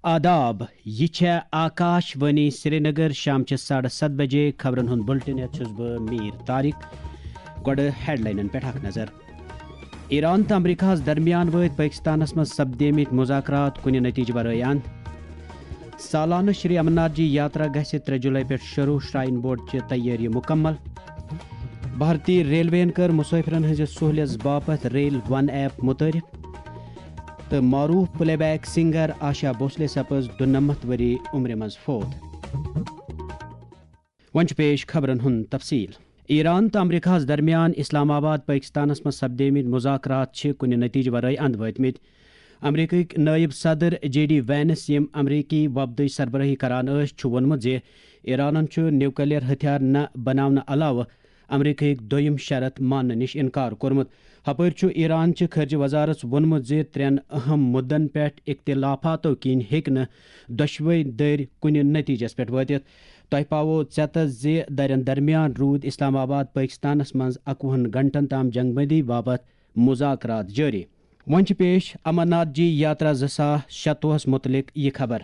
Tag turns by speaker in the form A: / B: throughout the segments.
A: آداب یہ آکاش وانی سری نگر شام 7:30 بجے خبرن ہند بلٹن چھس بہ میر طارق گوڑ ہیڈ لائنن پہ اخ نظر ایران تو امریکہ درمیان وت پاکستانس مز سپدیمت مذاکرات کن نتیجہ ورائے اند سالانہ شری امرناتھ جی یاترا گھس 3 جولائی پہ شروع شرائن بورڈ چہ تیاری مکمل بھارتی ریلوے کر مسافرن ہز سہولت باپت ریل ون ایپ متعارف تو معروف play back singer Asha Bhosle سپز 92 وری عمر مز فوت ون پیش خبرن ہند تفصیل ایران تو امریکہ درمیان اسلام آباد پاکستانس مز سپدیمت مذاکرات کن نتیجہ ورائے اند واتمت امریکہ نائب صدر جے ڈی وینس یم امریکی وفدچ سربراہی کران وونمت زِ ایرانن نیوکلیئر ہتھیار نہ بناونہ علاوہ امریکہ دویم شرط ماننے نش انکار کورمت ہپر ایران چہ خارجہ وزارت وونمت زِ 3 اہم مدن پہ اختلافاتو کن ہیکہ دشوئی دٔرۍ کُنہِ نتیجس پہ وٲتِتھ تۄہہِ پاوو ژٮ۪تس زِ دَرٮ۪ن درمیان روٗد اسلام آباد پٲکستانس منٛز 21 گھنٹن تام جنگ بندی باپت مذاکرات جٲری وۄنۍ چھِ پیش امرناتھ جی یاترا 2026 متعلق یہ خبر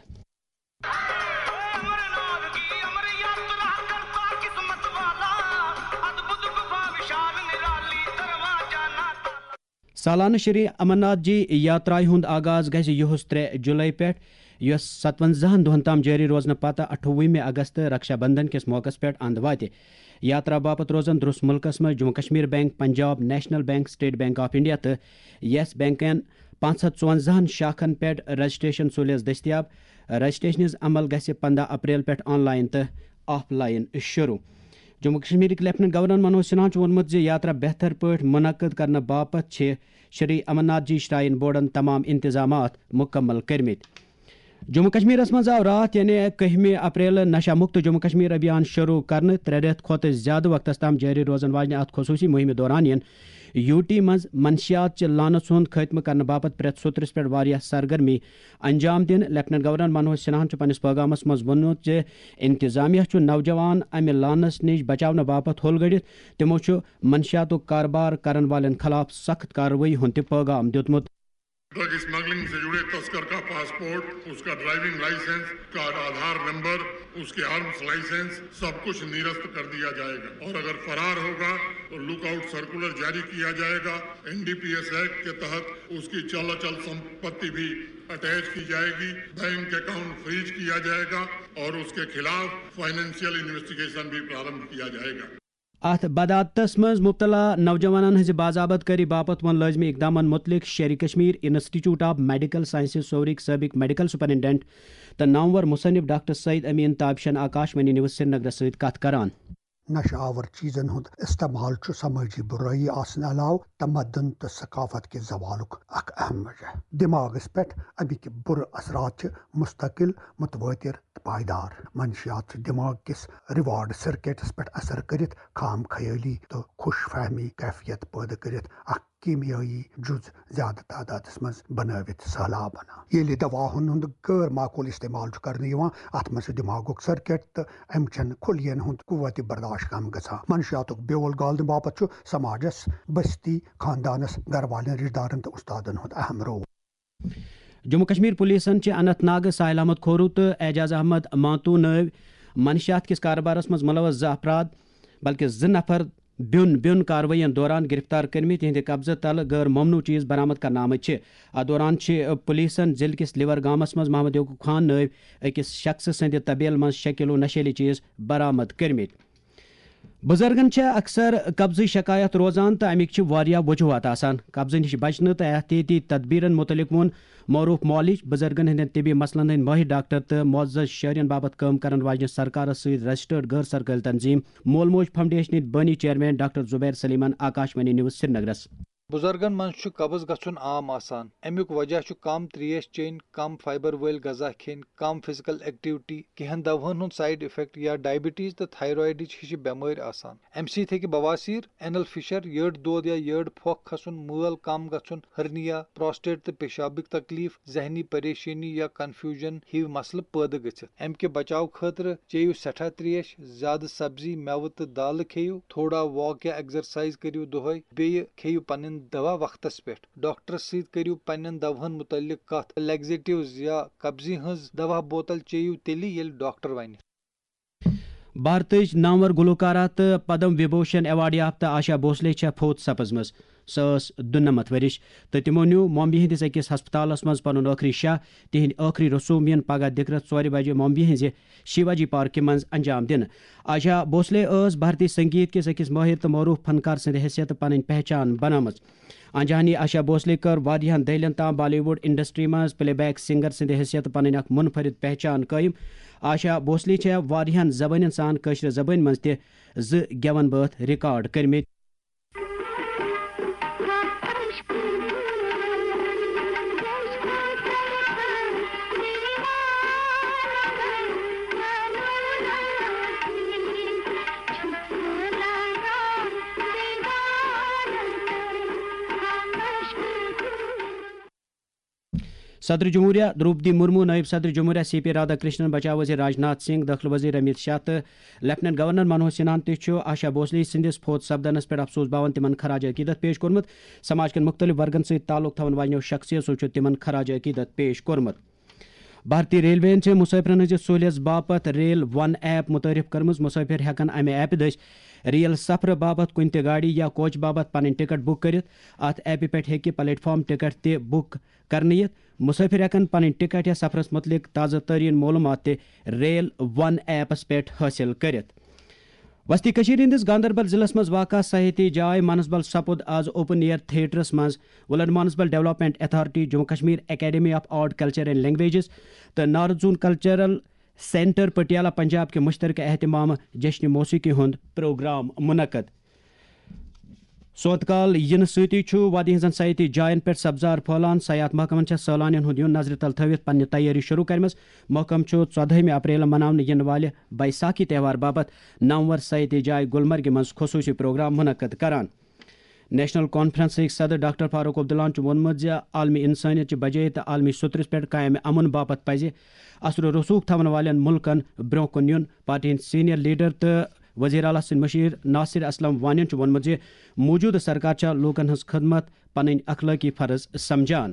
A: سالانہ شری امرناتھ جی یاترائے ہند آغاز گھس یہس 3 جولائی پہ یس 57 دہن تام جاری روزنہ پتہ 28 اگست رکشا بندھن کس موقع پہ اند واتہ یاترا باپت روزن درست ملکس میں Jammu Kashmir bank Punjab National Bank State Bank of India تو یس بینکن 554 شاخن پہ رجسٹریشن سہولت دستیاب رجسٹریشن عمل گھس 15 اپریل پہ آن لائن تو آف لائن شروع جموں کشمیر لیفٹنٹ گورنر منوج سنہا وونمت یاترا بہتر پہ منعقد کرنے باپت شری امرناتھ جی شرائن بورڈن تمام انتظامات مکمل کرمت جموں کشمیر مز آو رات یعنی 1 اپریل نشہ مکت جموں کشمیر ابھیان شروع کرنے 3 رٮ۪تھ کھۄتہٕ زیادٕ وقتس تام جاری روزن واجنہ ات خصوصی مہم دوران یو ٹی مز منشیات چہ لانت ہند خاتمہ کرنے باپت پرٛٮ۪تھ سوترس پہ سرگرمی انجام دن لیفٹنٹ گورنر منوج سنہا پنس پیغامس مز وونمت انتظامیہ نوجوان امہ لانس نش بچاؤ باپت ہول گڑت تمو منشیات کاروبار کرن والن خلاف سخت کارروائی ہند پیغام دیتمت
B: ڈرگ اسمگلنگ سے جڑے تسکر کا پاسپورٹ اس کا ڈرائیونگ لائسنس کا آدھار نمبر اس کے آرمز لائسنس سب کچھ نیرست کر دیا جائے گا اور اگر فرار ہوگا تو لک آؤٹ سرکولر جاری کیا جائے گا NDPS ایکٹ کے تحت اس کی چل اچل سمپتی بھی اٹیچ کی جائے گی بینک اکاؤنٹ فریز کیا جائے گا اور اس کے خلاف فائنینشیل انویسٹیگیشن بھی پرارمبھ کیا جائے گا
A: ات بدعاتس مز مبتلا نوجوانن ہز باضابط کاری باپت ون لازمی اقدامن متعلق Sher Kashmir institute of medical sciences سورک سابق میڈیکل سپرنٹینڈنٹ تو نامور مصنف ڈاکٹر سعید امین تابشن آکاشوانی نیوز سری نگر ست کت کران
C: نشہ آور چیزن ہند استعمال سماجی برائی آسن علاوہ تمدن تو ثقافت کے زوالک اخ اہم وجہ دماغس پہ امک بر اثرات مستقل متواتر پائیدار منشیات دماغ کس ریوارڈ سرکٹس پہ اثر کرت خام خیالی تو خوش فہمی کیفیت پیدا کرت اخ کیمیائی جز زیادہ تعداد مز بنوت سہلاب یل دواہن ہند غیر معقول استعمال کرنے ات مز دماغک سرکٹ تو امچن کھلین ہند قوت برداشت کم گژھان منشیات بیول گالنے باپت سماجس بستی خاندانس گھر والن رشتہ دارن تو استادن ہند اہم رول
A: جموں کشمیر پولیسن اننت ناگ ساحل احمد کھورو تو اعجاز احمد مانتو نو منشیات کس کاربارس مز ملوث 2 افراد بلکہ 2 نفر بیون کاروائین دوران گرفتار کرمت یہند قبضہ تل غیر ممنوع چیز برآمد کرنا آمت ات دوران پولیسن ضلع کس لیور گامس مز محمد یعقوب خان نو اکس شخص سند طبیل مز 6 کلو نشیلی چیز برآمد کرمت بزرگن اکثر قبضہ شکایت روزان تو امک وجوہات آسان قبضہ نش بچنے تو احتیاطی تدبیرن متعلق وون معروف معالج بزرگن ہند طبی مسلن ہند ماہر ڈاکٹر تو معزز شہرین باپت کام کرن واجنہ سرکار ست رجسٹرڈ غیر سرکاری تنظیم مول موج فاؤنڈیشن بانی chairman doctor Zubair Suleiman Akashvani news سری نگرس
D: بزرگن منچ قبض گھن عام آسان امیک وجہ کم تریش چین کم فائبر ول غذا کھین کم فزیکل ایکٹیویٹی کینہن دوہن ہند سائڈ افیکٹ یا ڈائبٹیز تو تھائرائڈ ہش بیمار آسان ام ست ہیکہ بواسیر اینل فشر یڑ دود یا یڑ پھۄکھ کھسن مٲل کم گژھن ہرنیا پراسٹیٹ تو پیشابک تکلیف ذہنی پریشانی یا کنفیوژن ہی مسئلہ پٲدٕ گژھِتھ امہ کہ بچاؤ خاطر چیٚیو سٹھاہ تریش زیادہ سبزی میوٕ تو دالہٕ کھیٚیو تھوڑا واک یا ایگزرسائز کٔرِو دۄہے بیٚیہِ کھیٚیو پنٕنۍ دوا وقتس پہ ڈاکٹرس ست کریو پنن دوہن متعلق کت لیگزیٹیوز یا قبضی ہز دوا بوتل چیو تیلی یل ڈاکٹر ون
A: بھارتچ نامور گلوکارہ تو پدم وبھوشن ایوارڈ یافتہ آشا بھوسلے چھےٚ فوت سپزمٕژ سۄ ٲس 92 ؤرِش تہٕ تِمو نیوٗ ممبئی ہٕنٛدِس أکِس ہسپتالس منٛز پنُن ٲخری شاہ تِہنٛدۍ ٲخری رسوٗم یِن پگہہ دِگرس 4 بجے ممبئی ہٕنٛزِ شیواجی پارکہِ منٛز انجام دِنہٕ آشا بھوسلے ٲس بھارتی سنگیت کِس أکِس مٲہِر تہٕ معروٗف فنکار سٕنٛدِ حیثیتہٕ پنٕنۍ پہچان بنٲومٕژ انجانی آشا بھوسلے کٔر واریاہن دہلین تام بالی وُڈ انڈسٹری منٛز پلے بیک سنگر سٕنٛدِ حیثیتہٕ پنٕنۍ اکھ منفرد پہچان قٲیِم آشا بھوسلے چھےٚ واریاہن زبٲنٮ۪ن سان کٲشرِ زبٲنۍ منٛز تہِ 2 گٮ۪ون بٲتھ رِکارڈ کٔرمٕتۍ صدر جمہوریہ دروپدی مرمو نائب صدر جمہوریہ سی پی رادھا کرشنن بچاو وزیر راجناتھ سنگھ داخلہ وزیر امت شاہ تو لیفٹنٹ گورنر منوج سنہاہن تہ آشا بھوسلے سندس فوت سپدنس پہ افسوس باون تمن خراج عقیدت پیش کورمت سماج کن مختلف ورگن ست تعلق تھون والو شخصیتو تمن خراج عقیدت پیش کورمت بھارتی ریلوے سے مسافرن ہز سہولیت باپت ریل ون ایپ متعارف کرمز مسافر ہیکن امہ ایپ دٔسۍ ریل سفر باپت کُنہِ تہِ گاڑی یا کوچ باپت پنٕنۍ ٹکٹ بک کٔرِتھ اتھ ایپہِ پٮ۪ٹھ ہیٚکہِ پلیٹ فارم ٹکٹ تہِ بک کرنہٕ یِتھ مسافر ہیکن پنٕنۍ ٹکٹ یا سفرس متعلق تازہ ترین معلومات تہِ ریل ون ایپس پٮ۪ٹھ حٲصل کٔرِتھ وسطی کشیر ہندس گاندربل ضلع مز واقع سیاحتی جاے مانسبل سپُد آز اوپن ایئر تھیٹرس مز ولڈ Mansbal development authority Jammu Kashmir academy of art culture and languages تو north zone cultural centre Patiala Punjab کے مشترکہ اہتمام جشن موسیقی ہند پروگرام منعقد سونت کال ینہ سۭتی چھُ وادی ہنزن سیاحتی جاین پٮ۪ٹھ سبزار پھہلان سیاحت محکمن چھےٚ سٲلانین ہُنٛد یُن نظرِ تل تھٲوِتھ پننہِ تیٲری شروع کرمژ محکم چھُ 14 اپریل مناونہٕ ینہٕ والہِ بیساکھی تہوار باپت 9 سیاحتی جاے گلمرگہِ منٛز خصوٗصی پروگرام منعقد کران نیشنل کانفرنسٕکۍ صدر ڈاکٹر فاروق عبداللہن چھُ ووٚنمُت زِ عالمی انسٲنیت چہِ بجٲے تہٕ عالمی سطرس پٮ۪ٹھ قائم امن باپت پزِ اثر و رسوخ تھاون والٮ۪ن مُلکن برونٛہہ کُن یُن پارٹی ہٕنٛدۍ سیٖنیَر لیڈر تہٕ وزیر اعلیٰ سٕنٛدۍ مشیر ناصر اسلم وانین چھُ ووٚنمُت زِ موجوٗدٕ سرکار چھےٚ لوٗکن ہٕنٛز خدمت پنٕنۍ اخلٲقی فرض سمجھان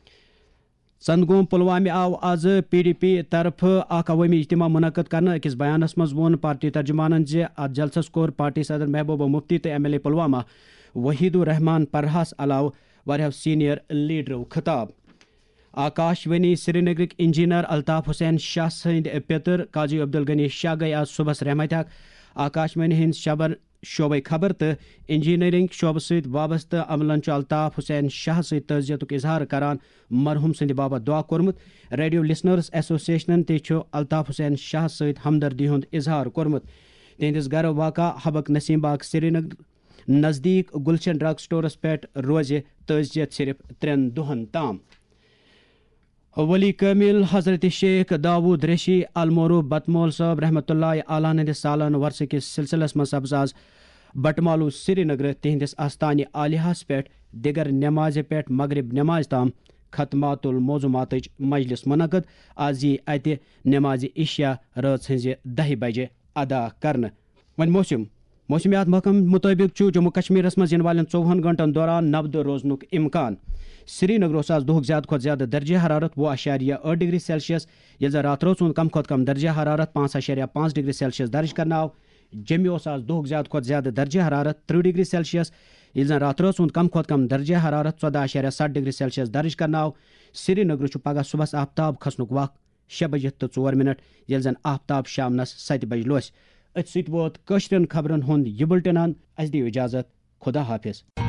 A: ژندگوم پلوامہ آو آز پی ڈی پی طرفہٕ اکھ عوٲمی اجتماع منعقد کرنہٕ أکِس بیانس منٛز ووٚن پارٹی ترجمانن زِ اتھ جلسس کوٚر پارٹی صدر محبوبہ مفتی تہٕ M L A Pulwama Waheed ur-Rehman پرہاس علاوٕ واریاہو سیٖنیَر لیڈرو خطاب آکاش وانی سری نگرٕکۍ انجینئر الطاف حسین شاہ سٕنٛدۍ پیٚتٕر قاضی عبدالغنی شاہ گٔیہِ آز صبحس رحمتِ حق آکاش وانی ہٕنٛدۍ شعبے خبر تہٕ انجینئرنگ شعبہٕ سۭتۍ وابستہٕ عملن چھُ الطاف حسین شاہ سۭتۍ تعزیتُک اظہار کران مرحوٗم سٕنٛدِ باپت دعا کوٚرمُت ریڈیو لسنرز ایسوسیشنن تہِ چھُ الطاف حسین شاہ سۭتۍ ہمدردی ہُنٛد اظہار کوٚرمُت تِہنٛدِس گرٕ واقع حبک نسیم باغ سری نگر نزدیٖک گلشن ڈرگ سٹورس پٮ۪ٹھ روزِ تعزیت صرف 3 دۄہن تام ولی کامل حضرت شیخ داود ریشی المعروف بطمول صٲب رحمۃ اللہ علیہ ہندس سالانہ ورثہ کس سلسلس منٛز سپز آز بٹمالو سری نگر تہندس آستانہِ عالیہس پٮ۪ٹھ دِگر نمازِ پٮ۪ٹھ مغرب نماز تام ختمات الموضوعاتٕچ مجلس منعقد آز یی اتہِ نمازِ عشاء رٲژ ہٕنزِ 10 بجے ادا کرنہٕ وۄنۍ موسمیات محکمہ مطٲبق چھُ جموں کشمیرس منٛز یِنہٕ والٮ۪ن 24 گنٹن دوران نبدٕ روزنُک امکان سری نگرس آز دُہُک زیادٕ کھۄتہٕ زیادٕ درجہ حرارت 20.8 ڈگری سیلسیس ییٚلہِ زن راتھ رٲژ ہُنٛد کم کھۄتہٕ کم درجہ حرارت 5.5 ڈگری سیلسیس درج کرنہٕ آو جیٚمہِ اوس آز دُہُک زیادٕ کھۄتہٕ زیادٕ درجہ حرارت 30 ڈگری سیلسیس ییٚلہِ زن راتھ رٲژ ہُنٛد کم کھۄتہٕ کم درجہ حرارت 14.7 ڈگری سیلسیس درج کرنہٕ آو سری نگر چھُ پگہہ صبحس آفتاب کھسنُک وق 6:04 ییٚلہِ زن آفتاب شامنس 7 بجہِ لوسہِ أتھۍ سۭتۍ ووت کٲشرٮ۪ن خبرن ہُنٛد یہِ بُلٹن اَسہِ دِیِو اِجازت خدا حافظ